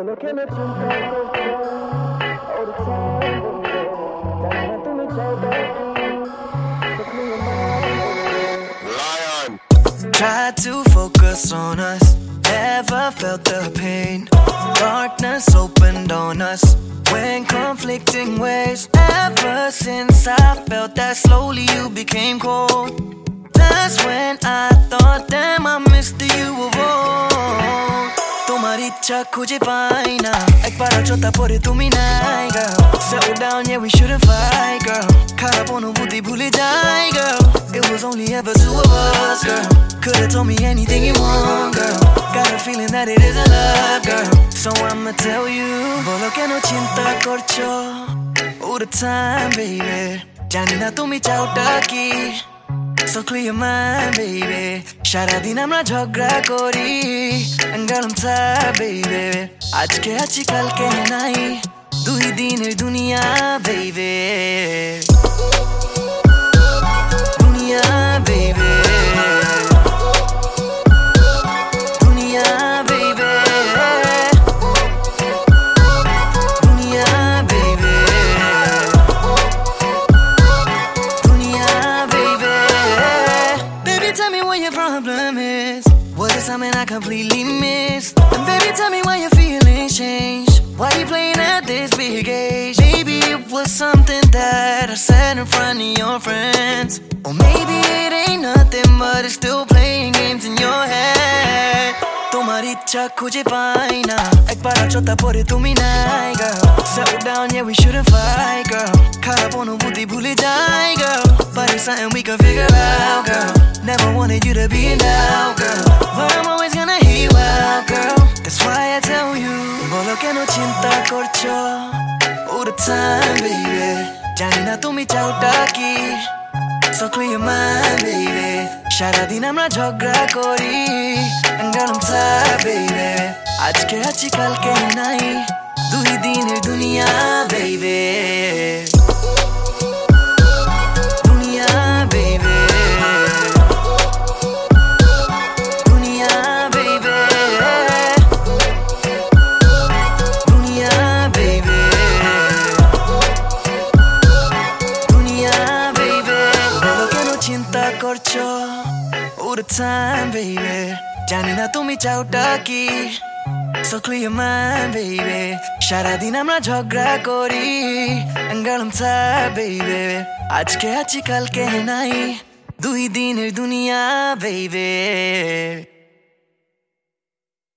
বলো কেন চিন্তা করছো all the time, জানি না তুমি চাওটা কি Lion. Try to focus on us. Never felt the pain. Darkness opened on us when conflicting ways. Ever since I felt that slowly you became cold. That's when I thought, damn, I missed the you of old. तुम्हारी इच्छा खोजे पाई ना एक बार चौथा परे तुमी नाई girl. Settle down, yeah, we shouldn't fight, girl. खाराप अनुभूति भूले जाए, girl. It was only ever two of us, girl. Could've told me anything you want, girl. Got a feeling that it isn't love, girl. So I'ma tell you, बोलो केनो चिंता करछो all the time, baby. जानी ना तुमी चाওটা কি So clear your mind, baby. সারাদিন আমরা ঝগড়া করি And girl, I'm tired, baby. আজকে আছি কালকে নাই দুই দিনের দুনিয়া, baby. দুনিয়া, baby. দুনিয়া, baby. দুনিয়া, baby. দুনিয়া, baby. Baby, tell me what your problem is. What is something I completely missed? And baby, tell me why your feelings changed. Why you playing at this big age? Maybe it was something that I said in front of your friends. Or maybe it ain't nothing but it's still playing games in your head. तुम्हारी इच्छा खोजे पाई ना एक बार चौथा परे तुमी नाई girl. Settle down, yeah, we shouldn't fight, girl. खाराप अनुभूति भूले जाए, girl. But it's something we can figure out, girl. Never wanted you to be in doubt, girl. But I'm always gonna hear you out, girl. That's why I tell you बोलो केनो चिंता करछो all the time, baby. जानी ना तुमी चाওটা কি So clear your mind, baby. সারাদিন আমরা ঝগড়া করি And girl, I'm tired, baby. আজকে আছি কালকে নাই দুই দিনের দুনিয়া, baby. দুনিয়া, baby. দুনিয়া, baby. দুনিয়া, baby. দুনিয়া, baby. বলো কেন চিন্তা করছো all the time, baby. জানি না তুমি চাওটা কি So clear your mind, baby. সারাদিন আমরা ঝগড়া করি And girl, I'm tired, baby. আজকে আছি কালকে নাই দুই দিনের দুনিয়া, baby.